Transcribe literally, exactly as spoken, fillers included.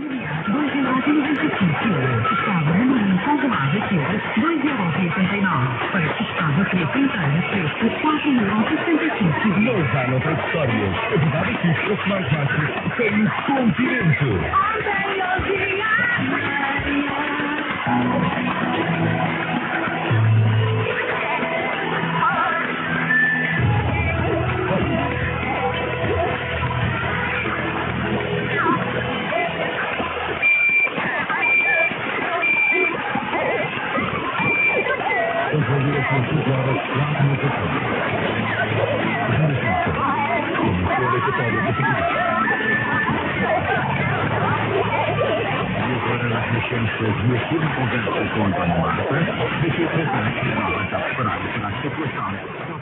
dois euros e noventa e cinco. Estava no mínimo congelado quilos, dois euros e oitenta e nove. Peixe estava preto inteiro, preço quatro euros e setenta e cinco. Não vá noutras histórias. A verdade é que os preços mais baixos têm o continente. Ontem eu vi a Maria. E aqui na conversa com António Marta, deixei tratar que ela está preparada para a especulação.